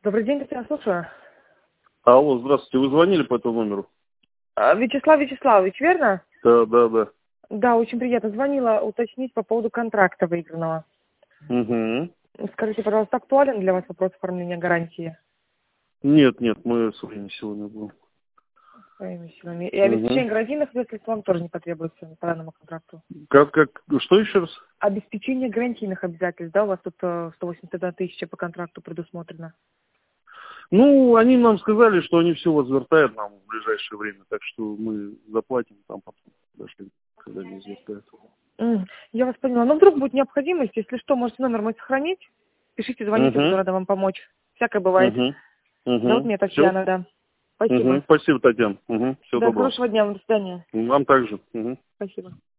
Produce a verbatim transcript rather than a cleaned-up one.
Добрый день, Татьяна, слушаю. Алло, здравствуйте. Вы звонили по этому номеру? А, Вячеслав Вячеславович, верно? Да, да, да. Да, очень приятно. Звонила уточнить по поводу контракта выигранного. Угу. Скажите, пожалуйста, актуален для вас вопрос оформления гарантии? Нет, нет, мы своими силами будем. Своими силами. И Угу. обеспечение гарантийных средств вам тоже не потребуется по данному контракту? Как, как, что еще раз? Обеспечение гарантийных обязательств, да, у вас тут э, сто восемьдесят одна тысяча по контракту предусмотрено. Ну, они нам сказали, что они все возвертают нам в ближайшее время, так что мы заплатим там потом, даже когда они возвертают. М, Я вас поняла. Но вдруг будет необходимость, если что, можете номер мой сохранить. Пишите, звоните, буду Угу. рада вам помочь. Всякое бывает. Угу. Зовут Угу. меня Все? Татьяна, да. Угу. Спасибо. Спасибо, Татьяна. Угу. Всего Да, доброго. хорошего дня вам. До свидания. Вам также. Угу. Спасибо.